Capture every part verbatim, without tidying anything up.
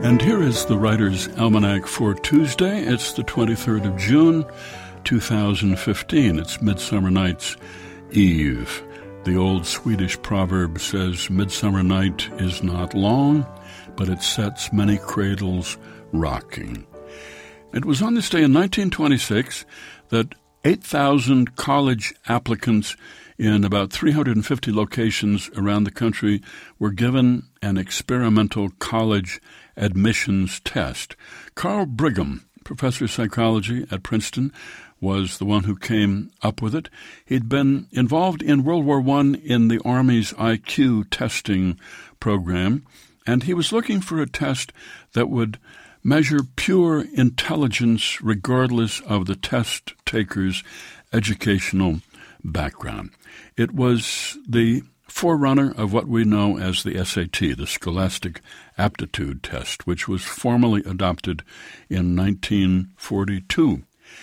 And here is the Writer's Almanac for Tuesday. It's the twenty-third of June, two thousand fifteen. It's Midsummer Night's Eve. The old Swedish proverb says, "Midsummer night is not long, but it sets many cradles rocking." It was on this day in nineteen twenty-six that eight thousand college applicants in about three hundred fifty locations around the country were given an experimental college admissions test. Carl Brigham, professor of psychology at Princeton, was the one who came up with it. He'd been involved in World War One in the Army's I Q testing program, and he was looking for a test that would measure pure intelligence regardless of the test taker's educational background. It was the forerunner of what we know as the S A T, the Scholastic Aptitude Test, which was formally adopted in nineteen forty-two.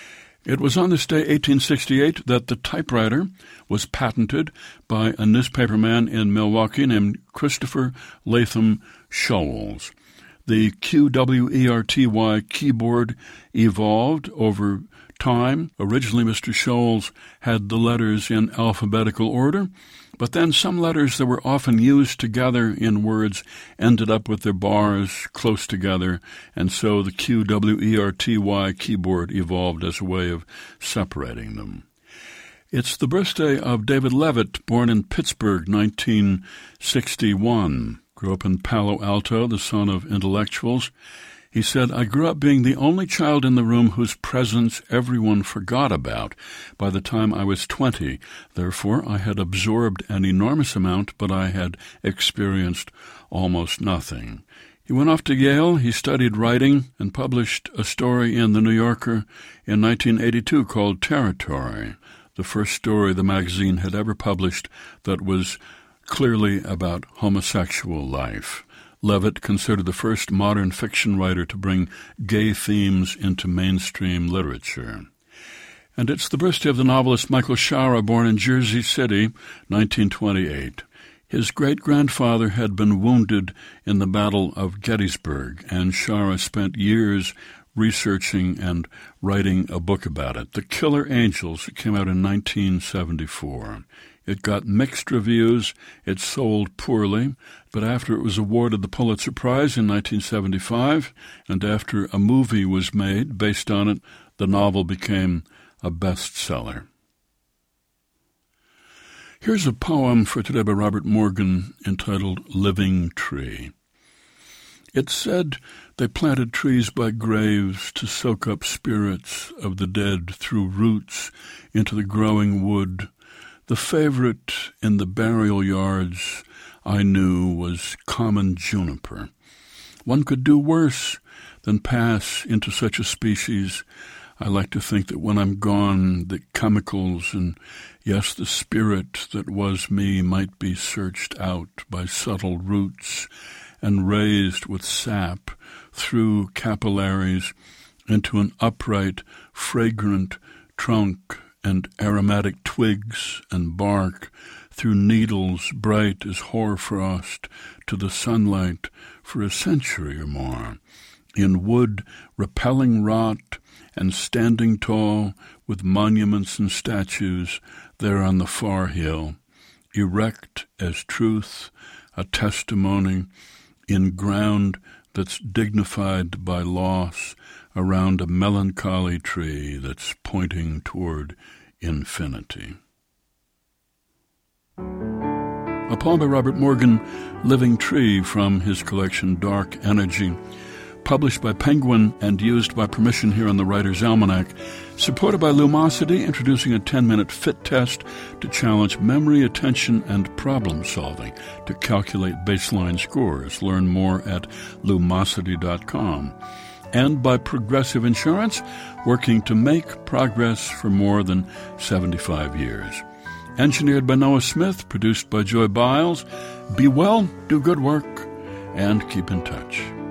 It was on this day, eighteen sixty-eight, that the typewriter was patented by a newspaperman in Milwaukee named Christopher Latham Scholes. The Q W E R T Y keyboard evolved over time. Originally, Mister Scholes had the letters in alphabetical order, but then some letters that were often used together in words ended up with their bars close together, and so the Q W E R T Y keyboard evolved as a way of separating them. It's the birthday of David Levitt, born in Pittsburgh, nineteen sixty-one. Grew up in Palo Alto, the son of intellectuals. He said, "I grew up being the only child in the room whose presence everyone forgot about by the time I was twenty. Therefore, I had absorbed an enormous amount, but I had experienced almost nothing." He went off to Yale. He studied writing and published a story in The New Yorker in nineteen eighty-two called Territory, the first story the magazine had ever published that was clearly about homosexual life. Levitt considered the first modern fiction writer to bring gay themes into mainstream literature. And it's the birthday of the novelist Michael Shara, born in Jersey City, nineteen twenty-eight. His great-grandfather had been wounded in the Battle of Gettysburg, and Shara spent years researching and writing a book about it, The Killer Angels. It came out in nineteen seventy-four. It got mixed reviews. It sold poorly, but after it was awarded the Pulitzer Prize in nineteen seventy-five, and after a movie was made based on it, the novel became a bestseller. Here's a poem for today by Robert Morgan entitled Living Tree. It's said they planted trees by graves to soak up spirits of the dead through roots into the growing wood. The favorite in the burial yards I knew was common juniper. One could do worse than pass into such a species. I like to think that when I'm gone, the chemicals and, yes, the spirit that was me might be searched out by subtle roots and raised with sap through capillaries into an upright, fragrant trunk and aromatic twigs and bark, through needles bright as hoarfrost to the sunlight for a century or more, in wood repelling rot and standing tall with monuments and statues there on the far hill, erect as truth, a testimony, in ground that's dignified by loss, around a melancholy tree that's pointing toward infinity. A poem by Robert Morgan, Living Tree, from his collection Dark Energy, published by Penguin and used by permission here on the Writer's Almanac, supported by Lumosity, introducing a ten-minute fit test to challenge memory, attention, and problem-solving to calculate baseline scores. Learn more at lumosity dot com. And by Progressive Insurance, working to make progress for more than seventy-five years. Engineered by Noah Smith, produced by Joy Biles. Be well, do good work, and keep in touch.